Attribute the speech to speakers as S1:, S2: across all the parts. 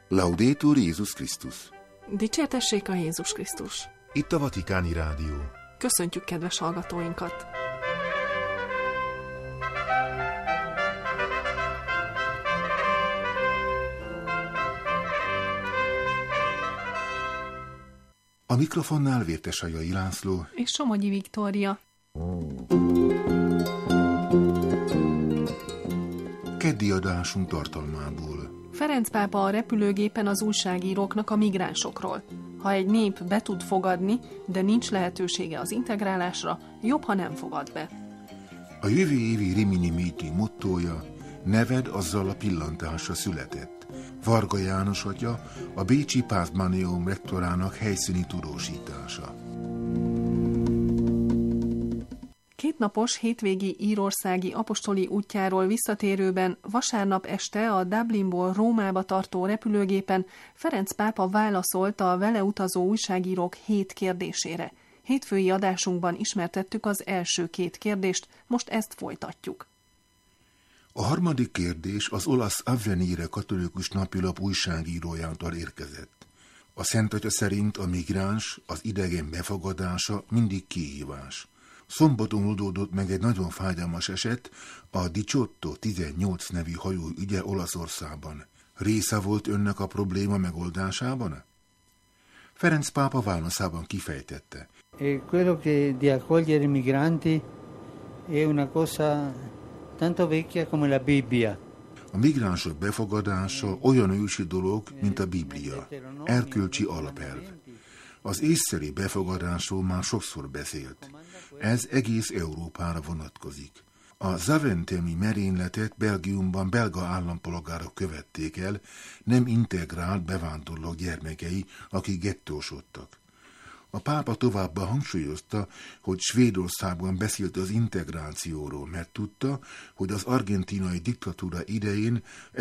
S1: Laudetur Jézus Krisztus.
S2: Dicsértessék a Jézus Krisztus.
S1: Itt a Vatikáni Rádió.
S2: Köszöntjük kedves hallgatóinkat!
S1: A mikrofonnál Vértesajai László
S2: és Somogyi Viktória.
S1: Keddi adásunk tartalmából.
S2: Ferenc pápa a repülőgépen az újságíróknak a migránsokról. Ha egy nép be tud fogadni, de nincs lehetősége az integrálásra, jobb, ha nem fogad be.
S1: A jövő évi Rimini meeting mottója: neved azzal a pillantásra született. Varga János atya, a bécsi Pázmánium rektorának helyszíni tudósítása.
S2: Kétnapos hétvégi írországi apostoli útjáról visszatérőben vasárnap este a Dublinból Rómába tartó repülőgépen Ferenc pápa válaszolt a vele utazó újságírók 7 kérdésére. Hétfői adásunkban ismertettük az első 2 kérdést, most ezt folytatjuk.
S1: A harmadik kérdés az olasz Avvenire katolikus napilap újságírójától érkezett. A Szent Atya szerint a migráns, az idegen befogadása mindig kihívás. Szombaton oldódott meg egy nagyon fájdalmas eset, a Diciotto 18 nevű hajó ügye Olaszországban. Része volt önnek a probléma megoldásában? Ferenc pápa válaszában kifejtette.
S3: Quello che di accogliere i migranti è una cosa tanto vecchia come la Bibbia.
S1: A migránsok befogadása olyan ősi dolog, mint a Biblia, erkölcsi alapelv. Az észszerű befogadásról már sokszor beszélt. Ez egész Európára vonatkozik. A zaventemi merényletet Belgiumban belga állampolgárok követték el, nem integrált bevándorlók gyermekei, akik gettósodtak. A pápa továbbá hangsúlyozta, hogy Svédországban beszélt az integrációról, mert tudta, hogy az argentinai diktatúra idején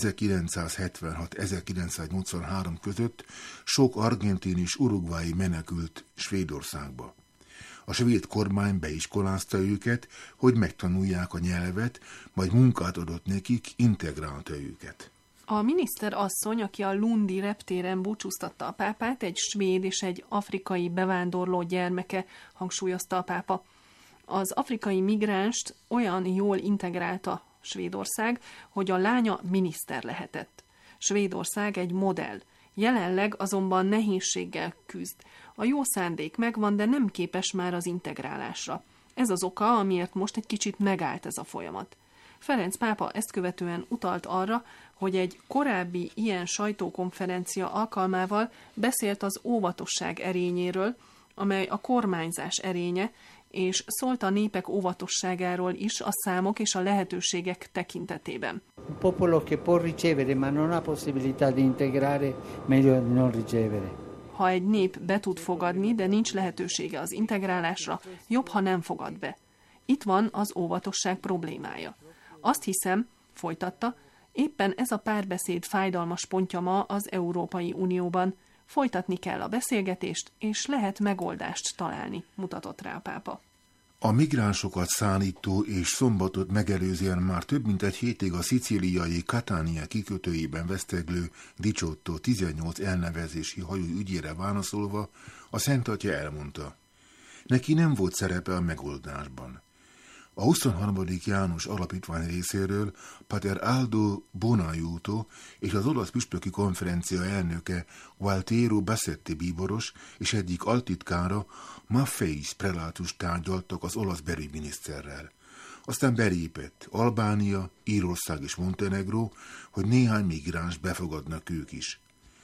S1: 1976-1983 között sok argentin és urugvái menekült Svédországba. A svéd kormány beiskolázta őket, hogy megtanulják a nyelvet, majd munkát adott nekik, integrálta őket.
S2: A miniszter asszony, aki a Lundi reptéren búcsúztatta a pápát, egy svéd és egy afrikai bevándorló gyermeke, hangsúlyozta a pápa. Az afrikai migránst olyan jól integrálta Svédország, hogy a lánya miniszter lehetett. Svédország egy modell. Jelenleg azonban nehézséggel küzd. A jó szándék megvan, de nem képes már az integrálásra. Ez az oka, amiért most egy kicsit megállt ez a folyamat. Ferenc pápa ezt követően utalt arra, hogy egy korábbi ilyen sajtókonferencia alkalmával beszélt az óvatosság erényéről, amely a kormányzás erénye, és szólt a népek óvatosságáról is a számok és a lehetőségek tekintetében.
S3: Un popolo che può ricevere, ma non ha possibilità di integrare, meglio non ricevere.
S2: Ha egy nép be tud fogadni, de nincs lehetősége az integrálásra, jobb, ha nem fogad be. Itt van az óvatosság problémája. Azt hiszem, folytatta, éppen ez a párbeszéd fájdalmas pontja ma az Európai Unióban. Folytatni kell a beszélgetést, és lehet megoldást találni, mutatott rá a pápa.
S1: A migránsokat szállító és szombatot megelőzően már több mint egy hétig a szicíliai Catania kikötőjében veszteglő Diciotto 18 elnevezési hajó ügyére válaszolva a Szent Atya elmondta: neki nem volt szerepe a megoldásban. A 23. János Alapítvány részéről Pater Aldo Bonaiuto és az olasz püspöki konferencia elnöke Gualtiero Bassetti bíboros és egyik altitkára Maffeis prelátus tárgyaltak az olasz belügyminiszterrel. Aztán belépett Albánia, Írország és Montenegró, hogy néhány migráns befogadnak ők is.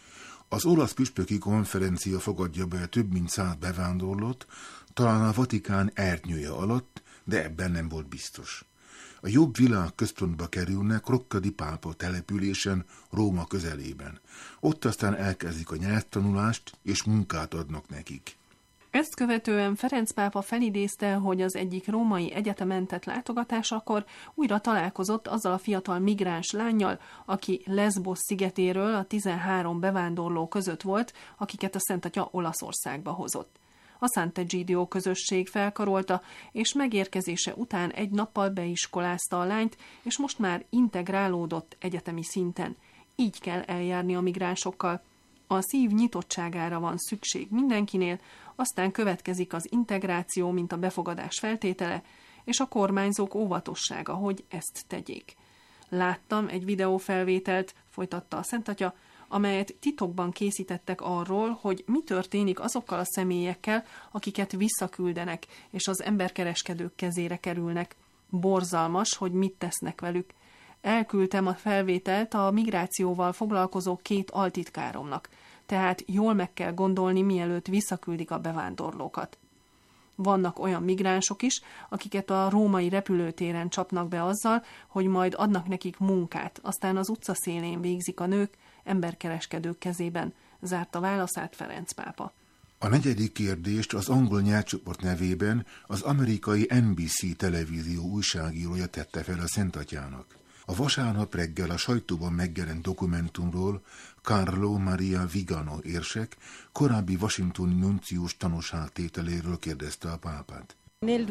S1: Az olasz püspöki konferencia fogadja be több mint 100 bevándorlót, talán a Vatikán ernyője alatt, de ebben nem volt biztos. A jobb világ központba kerülnek Rocca di Papa településen, Róma közelében. Ott aztán elkezdik a nyelvtanulást, és munkát adnak nekik.
S2: Ezt követően Ferenc pápa felidézte, hogy az egyik római egyetemen tett látogatásakor újra találkozott azzal a fiatal migráns lánnyal, aki Lesbos szigetéről a 13 bevándorló között volt, akiket a Szent Atya Olaszországba hozott. A Sant'Egidio közösség felkarolta, és megérkezése után egy nappal beiskolázta a lányt, és most már integrálódott egyetemi szinten. Így kell eljárni a migránsokkal. A szív nyitottságára van szükség mindenkinél, aztán következik az integráció, mint a befogadás feltétele, és a kormányzók óvatossága, hogy ezt tegyék. Láttam egy videófelvételt, folytatta a Szentatya, amelyet titokban készítettek arról, hogy mi történik azokkal a személyekkel, akiket visszaküldenek, és az emberkereskedők kezére kerülnek. Borzalmas, hogy mit tesznek velük. Elküldtem a felvételt a migrációval foglalkozó 2 altitkáromnak, tehát jól meg kell gondolni, mielőtt visszaküldik a bevándorlókat. Vannak olyan migránsok is, akiket a római repülőtéren csapnak be azzal, hogy majd adnak nekik munkát, aztán az utcaszélén végzik a nők emberkereskedők kezében, zárta válaszát Ferenc pápa.
S1: A 4. kérdést az angol nyelvcsoport nevében az amerikai NBC televízió újságírója tette fel a Szentatyának. A vasárnap reggel a sajtóban megjelent dokumentumról Carlo Maria Vigano érsek korábbi washingtoni nuncius tanúságtételéről kérdezte a pápát.
S4: Nel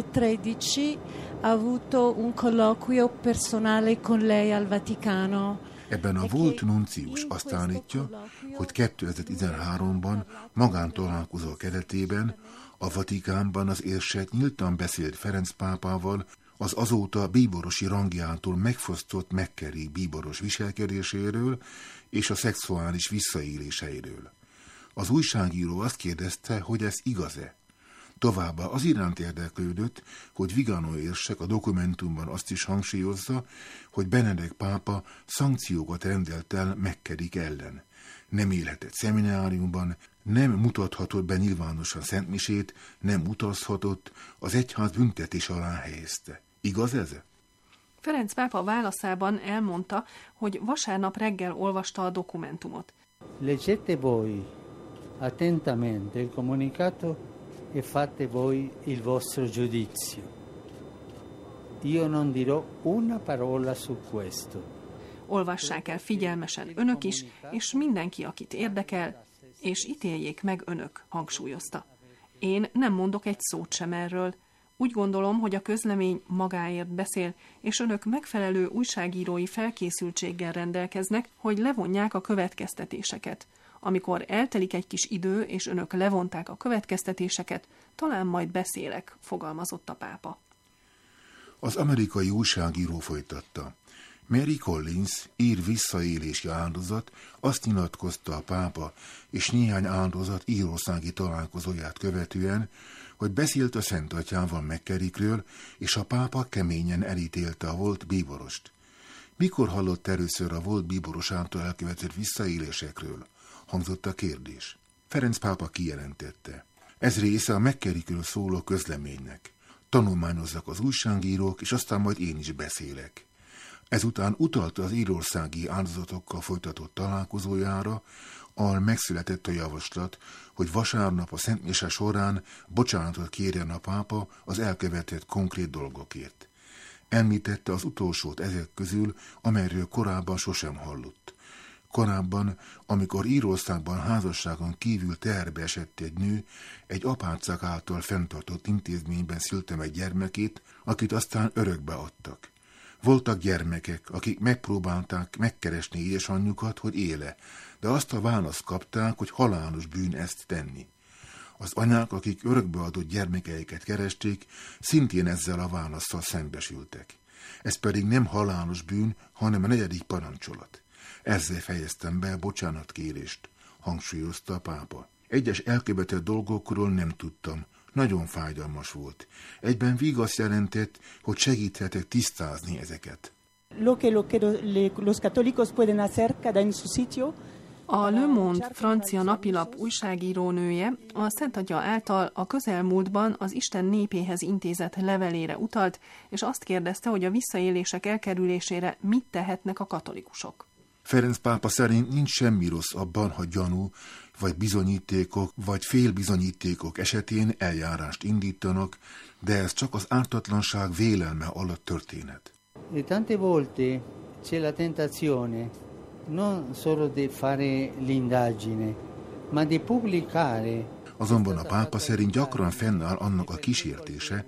S4: 2013 ha avuto un colloquio personale con lei al Vaticano.
S1: Ebben a volt nuncius azt állítja, hogy 2013-ban magántalálkozó keretében a Vatikánban az érsek nyíltan beszélt Ferenc pápával az azóta bíborosi rangjától megfosztott McCarrick bíboros viselkedéséről és a szexuális visszaéléseiről. Az újságíró azt kérdezte, hogy ez igaz-e. Továbbá az iránt érdeklődött, hogy Vigano érsek a dokumentumban azt is hangsúlyozza, hogy Benedek pápa szankciókat rendelt el McCarrick ellen. Nem élhetett szemináriumban, nem mutathatott be nyilvánosan szentmisét, nem utazhatott, az egyház büntetés alá helyezte. Igaz ez?
S2: Ferenc pápa válaszában elmondta, hogy vasárnap reggel olvasta a dokumentumot.
S3: Leggete voi attentamente il comunicato e fate voi il vostro giudizio. Io non dirò una parola su questo.
S2: Olvassák el figyelmesen önök is, és mindenki, akit érdekel, és ítéljék meg önök, hangsúlyozta. Én nem mondok egy szót sem erről. Úgy gondolom, hogy a közlemény magáért beszél, és önök megfelelő újságírói felkészültséggel rendelkeznek, hogy levonják a következtetéseket. Amikor eltelik egy kis idő, és önök levonták a következtetéseket, talán majd beszélek, fogalmazott a pápa.
S1: Az amerikai újságíró folytatta. Mary Collins, ír visszaélési áldozat, azt nyilatkozta a pápa és néhány áldozat írországi találkozóját követően, hogy beszélt a Szentatyával McCarrickről, és a pápa keményen elítélte a volt bíborost. Mikor hallott először a volt bíboros által elkövetett visszaélésekről? Hangzott a kérdés. Ferenc pápa kijelentette. Ez része a McCarrickről szóló közleménynek. Tanulmányozzak az újságírók, és aztán majd én is beszélek. Ezután utalta az írországi áldozatokkal folytatott találkozójára, ahol megszületett a javaslat, hogy vasárnap a szentmise során bocsánatot kérjen a pápa az elkövetett konkrét dolgokért. Említette az utolsót ezek közül, amelyről korábban sosem hallott. Korábban, amikor Írországban házasságon kívül teherbe esett egy nő, egy apácák által fenntartott intézményben szülte meg gyermekét, akit aztán örökbe adtak. Voltak gyermekek, akik megpróbálták megkeresni édesanyjukat, hogy éle, de azt a választ kapták, hogy halálos bűn ezt tenni. Az anyák, akik örökbeadott gyermekeiket keresték, szintén ezzel a válasszal szembesültek. Ez pedig nem halálos bűn, hanem a 4. parancsolat. Ezzel fejeztem be a bocsánatkérést, hangsúlyozta a pápa. Egyes elkövetett dolgokról nem tudtam. Nagyon fájdalmas volt. Egyben vigaszt jelentett, hogy segíthetek tisztázni ezeket.
S2: A Le Monde francia napilap újságírónője a Szentatya által a közelmúltban az Isten népéhez intézett levelére utalt, és azt kérdezte, hogy a visszaélések elkerülésére mit tehetnek a katolikusok.
S1: Ferenc pápa szerint nincs semmi rossz abban, ha gyanú, vagy bizonyítékok, vagy félbizonyítékok esetén eljárást indítanak, de ez csak az ártatlanság vélelme alatt történhet.
S3: E tante volte c'è la tentazione non solo di fare l'indagine, ma di pubblicare.
S1: Azonban a pápa szerint gyakran fennáll annak a kísértése,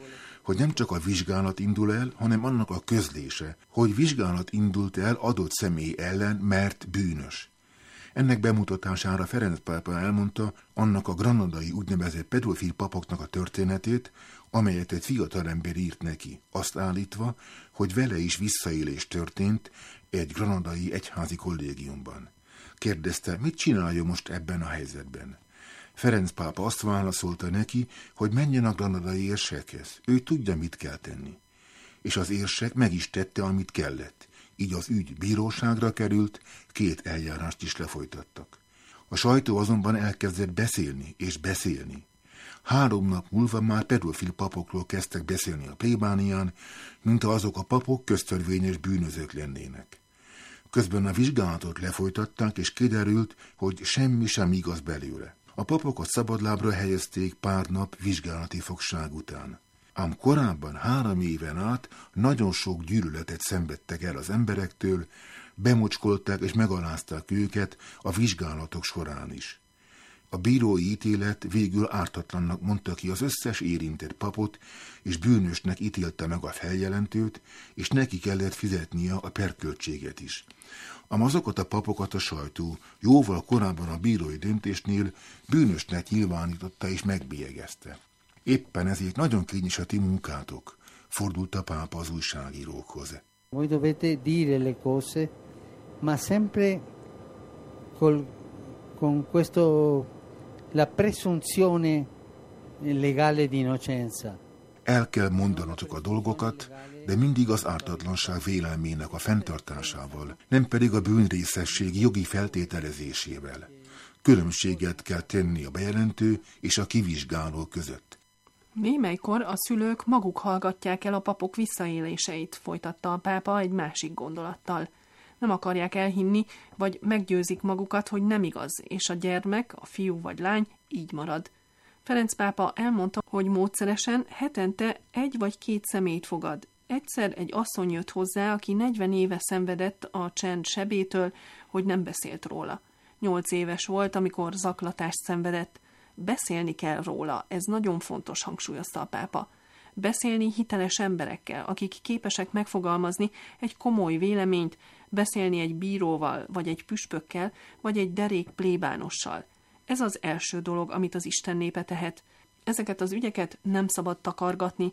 S1: hogy nem csak a vizsgálat indul el, hanem annak a közlése, hogy vizsgálat indult el adott személy ellen, mert bűnös. Ennek bemutatására Ferenc pápa elmondta annak a granadai úgynevezett pedofil papoknak a történetét, amelyet egy fiatalember írt neki, azt állítva, hogy vele is visszaélés történt egy granadai egyházi kollégiumban. Kérdezte, mit csináljon most ebben a helyzetben. Ferenc pápa azt válaszolta neki, hogy menjen a granadai érsekhez, ő tudja, mit kell tenni. És az érsek meg is tette, amit kellett. Így az ügy bíróságra került, 2 eljárást is lefolytattak. A sajtó azonban elkezdett beszélni és beszélni. 3 nap múlva már pedofil papokról kezdtek beszélni a plébánián, mint ha azok a papok köztörvényes bűnözők lennének. Közben a vizsgálatot lefolytatták, és kiderült, hogy semmi sem igaz belőle. A papokat szabadlábra helyezték pár nap vizsgálati fogság után. Ám korábban 3 éven át nagyon sok gyűlöletet szenvedtek el az emberektől, bemocskolták és megalázták őket a vizsgálatok során is. A bírói ítélet végül ártatlannak mondta ki az összes érintett papot, és bűnösnek ítélte meg a feljelentőt, és neki kellett fizetnie a perköltséget is. Ám azokat a papokat a sajtó jóval korábban a bírói döntésnél bűnösnek nyilvánította és megbélyegezte. Éppen ezért nagyon kényes a ti munkátok, fordult a pápa az újságírókhoz.
S3: Voi dovete dire le cose, ma sempre con questo la presunzione legale di innocenza.
S1: El kell mondanotok a dolgokat, de mindig az ártatlanság vélelmének a fenntartásával, nem pedig a bűnrészesség jogi feltételezésével. Különbséget kell tenni a bejelentő és a kivizsgáló között.
S2: Némelykor a szülők maguk hallgatják el a papok visszaéléseit, folytatta a pápa egy másik gondolattal. Nem akarják elhinni, vagy meggyőzik magukat, hogy nem igaz, és a gyermek, a fiú vagy lány így marad. Ferenc pápa elmondta, hogy módszeresen hetente 1 vagy 2 személyt fogad. Egyszer egy asszony jött hozzá, aki 40 éve szenvedett a csend sebétől, hogy nem beszélt róla. 8 éves volt, amikor zaklatást szenvedett. Beszélni kell róla, ez nagyon fontos, hangsúlyozta a pápa. Beszélni hiteles emberekkel, akik képesek megfogalmazni egy komoly véleményt, beszélni egy bíróval, vagy egy püspökkel, vagy egy derék plébánossal. Ez az első dolog, amit az Isten népe tehet. Ezeket az ügyeket nem szabad takargatni.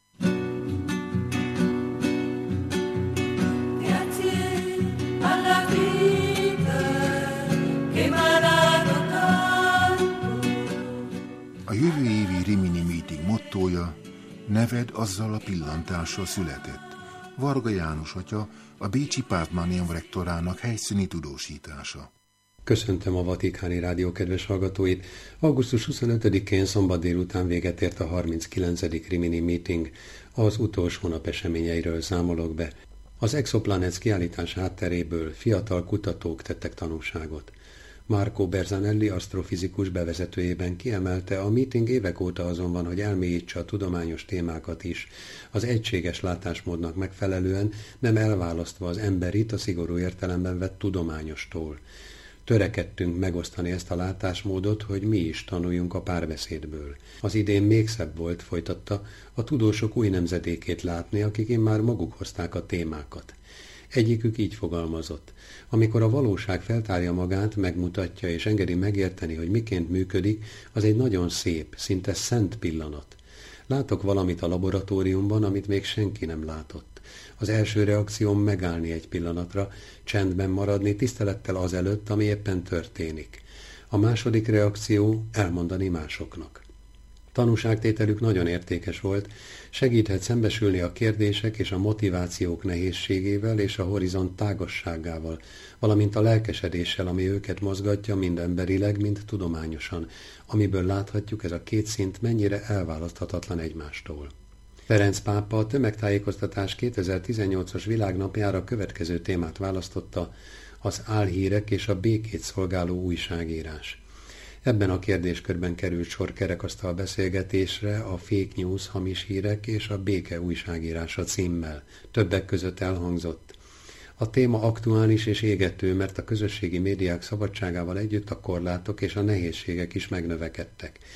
S1: A jövő évi Rimini Meeting mottója neved azzal a pillantással született. Varga János atya, a bécsi Pázmánium rektorának helyszíni tudósítása.
S5: Köszöntöm a Vatikáni Rádió kedves hallgatóit. Augusztus 25-én szombat délután véget ért a 39. Rimini Meeting. Az utolsó nap eseményeiről számolok be. Az Exoplanets kiállítás hátteréből fiatal kutatók tettek tanúságot. Marco Berzanelli asztrofizikus bevezetőjében kiemelte, a meeting évek óta azonban, hogy elmélyítse a tudományos témákat is, az egységes látásmódnak megfelelően, nem elválasztva az emberit a szigorú értelemben vett tudományostól. Törekedtünk megosztani ezt a látásmódot, hogy mi is tanuljunk a párbeszédből. Az idén még szebb volt, folytatta, a tudósok új nemzedékét látni, akik immár maguk hozták a témákat. Egyikük így fogalmazott: amikor a valóság feltárja magát, megmutatja és engedi megérteni, hogy miként működik, az egy nagyon szép, szinte szent pillanat. Látok valamit a laboratóriumban, amit még senki nem látott. Az első reakcióm megállni egy pillanatra, csendben maradni, tisztelettel azelőtt, ami éppen történik. A második reakció elmondani másoknak. Tanúságtételük nagyon értékes volt, segíthet szembesülni a kérdések és a motivációk nehézségével és a horizont tágasságával, valamint a lelkesedéssel, ami őket mozgatja mind emberileg, mind tudományosan, amiből láthatjuk, ez a két szint mennyire elválaszthatatlan egymástól. Ferenc pápa a tömegtájékoztatás 2018-as világnapjára következő témát választotta: az álhírek és a békét szolgáló újságírás. Ebben a kérdéskörben került sor kerekasztal beszélgetésre a fake news, hamis hírek és a béke újságírása címmel. Többek között elhangzott: a téma aktuális és égető, mert a közösségi médiák szabadságával együtt a korlátok és a nehézségek is megnövekedtek.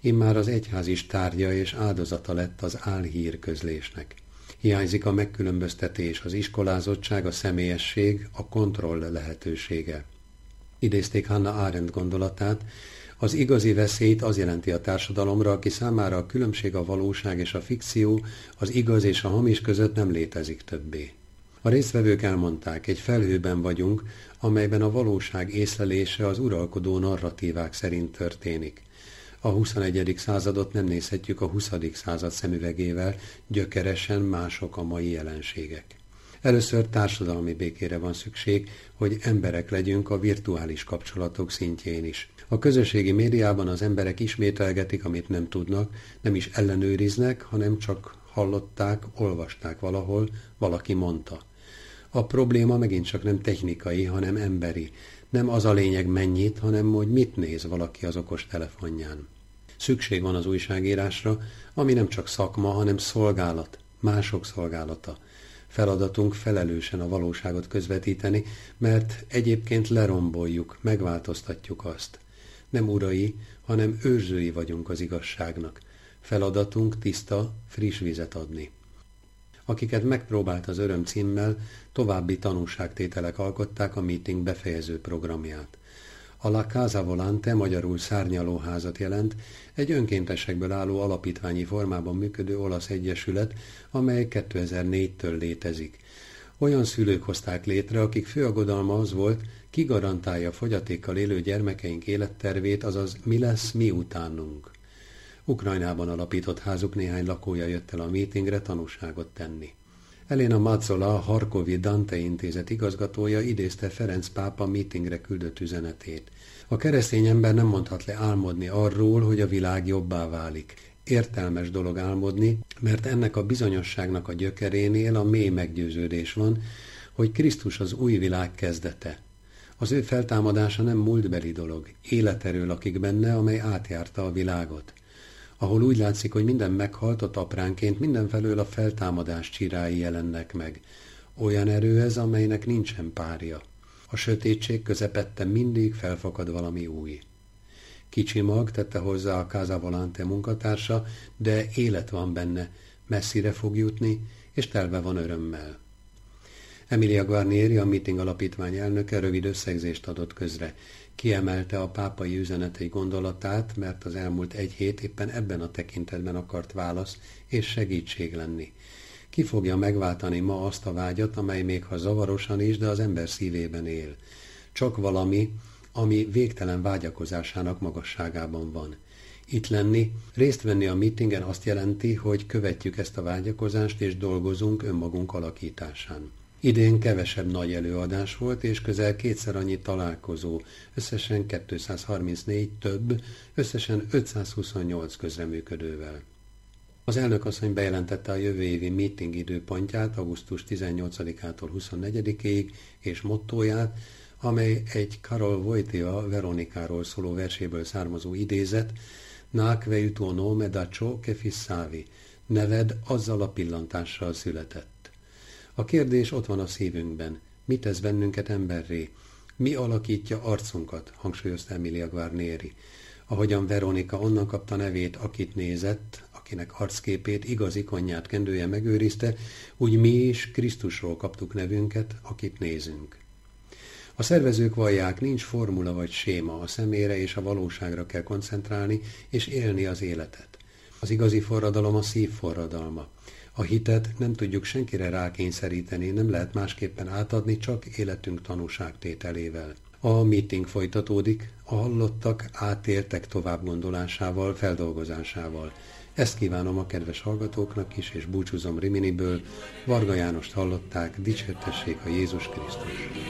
S5: immár az egyház is tárgya és áldozata lett az álhír közlésnek. Hiányzik a megkülönböztetés, az iskolázottság, a személyesség, a kontroll lehetősége. Idézték Hannah Arendt gondolatát, az igazi veszélyt az jelenti a társadalomra, aki számára a különbség a valóság és a fikció, az igaz és a hamis között nem létezik többé. A résztvevők elmondták, egy felhőben vagyunk, amelyben a valóság észlelése az uralkodó narratívák szerint történik. A 21. századot nem nézhetjük a 20. század szemüvegével, gyökeresen mások a mai jelenségek. Először társadalmi békére van szükség, hogy emberek legyünk a virtuális kapcsolatok szintjén is. A közösségi médiában az emberek ismételgetik, amit nem tudnak, nem is ellenőriznek, hanem csak hallották, olvasták valahol, valaki mondta. A probléma megint csak nem technikai, hanem emberi. Nem az a lényeg mennyit, hanem hogy mit néz valaki az okos telefonján. Szükség van az újságírásra, ami nem csak szakma, hanem szolgálat, mások szolgálata. Feladatunk felelősen a valóságot közvetíteni, mert egyébként leromboljuk, megváltoztatjuk azt. Nem urai, hanem őrzői vagyunk az igazságnak. Feladatunk tiszta, friss vizet adni. Akiket megpróbált az Öröm címmel, további tanúságtételek alkották a meeting befejező programját. A La Casa Volante, magyarul szárnyalóházat jelent, egy önkéntesekből álló alapítványi formában működő olasz egyesület, amely 2004-től létezik. Olyan szülők hozták létre, akik fő aggodalma az volt, ki garantálja fogyatékkal élő gyermekeink élettervét, azaz mi lesz mi utánunk. Ukrajnában alapított házuk néhány lakója jött el a meetingre tanúságot tenni. Elena Mazzola, a Harkovi Dante Intézet igazgatója idézte Ferenc pápa meetingre küldött üzenetét. A keresztény ember nem mondhat le álmodni arról, hogy a világ jobbá válik. Értelmes dolog álmodni, mert ennek a bizonyosságnak a gyökerénél a mély meggyőződés van, hogy Krisztus az új világ kezdete. Az ő feltámadása nem múltbeli dolog, életerő lakik benne, amely átjárta a világot. Ahol úgy látszik, hogy minden meghalt, ott apránként mindenfelől a feltámadás csirái jelennek meg. Olyan erő ez, amelynek nincsen párja. A sötétség közepette mindig felfakad valami új. Kicsi mag, tette hozzá a Casa Volante munkatársa, de élet van benne, messzire fog jutni, és telve van örömmel. Emilia Guarnieri, a meeting alapítvány elnöke rövid összegzést adott közre. Kiemelte a pápai üzenetei gondolatát, mert az elmúlt egy hét éppen ebben a tekintetben akart válasz és segítség lenni. Ki fogja megváltani ma azt a vágyat, amely még ha zavarosan is, de az ember szívében él. Csak valami, ami végtelen vágyakozásának magasságában van. Itt lenni, részt venni a meetingen azt jelenti, hogy követjük ezt a vágyakozást és dolgozunk önmagunk alakításán. Idén kevesebb nagy előadás volt, és közel kétszer annyi találkozó, összesen 234 több, összesen 528 közreműködővel. Az elnökasszony bejelentette a jövő évi meeting időpontját augusztus 18-ától 24-ig, és mottóját, amely egy Karol Wojtyła Veronikáról szóló verséből származó idézet, Nacque il tuo nome da ciò che fissavi, neved azzal a pillantással született. A kérdés ott van a szívünkben. Mi tesz bennünket emberré? Mi alakítja arcunkat? Hangsúlyozta Emilia Guarnieri. Ahogyan Veronika onnan kapta nevét, akit nézett, akinek arcképét, igaz ikonját kendője megőrizte, úgy mi is Krisztusról kaptuk nevünket, akit nézünk. A szervezők vallják, nincs formula vagy séma, a személyre és a valóságra kell koncentrálni és élni az életet. Az igazi forradalom a szív forradalma. A hitet nem tudjuk senkire rákényszeríteni, nem lehet másképpen átadni, csak életünk tanúságtételével. A meeting folytatódik, a hallottak átéltek továbbgondolásával, feldolgozásával. Ezt kívánom a kedves hallgatóknak is, és búcsúzom Riminiből. Varga Jánost hallották, dicsértessék a Jézus Krisztus.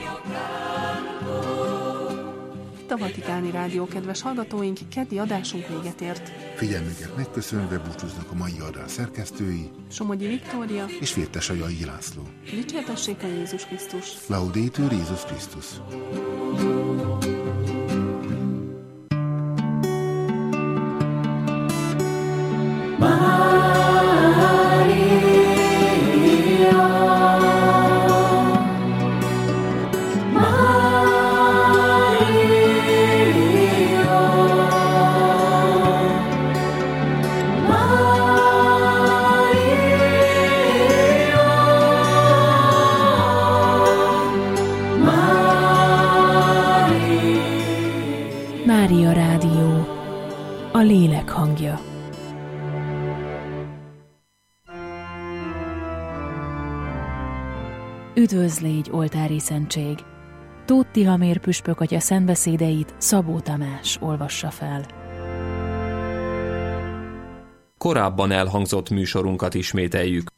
S2: Itt a Vatikáni Rádió, kedves hallgatóink, keddi adásunk véget ért.
S1: Figyelmüket megköszönve búcsúznak a mai adás szerkesztői,
S2: Somogyi Viktória
S1: és Vértesajai László.
S2: Dicsértessék a Jézus Krisztus.
S1: Laudetur Jézus Krisztus.
S6: Mária Rádió, a lélek hangja. Üdvözl légy, oltári szentség! Tóth Tihamér püspök atya szentbeszédeit Szabó Tamás olvassa fel.
S7: Korábban elhangzott műsorunkat ismételjük.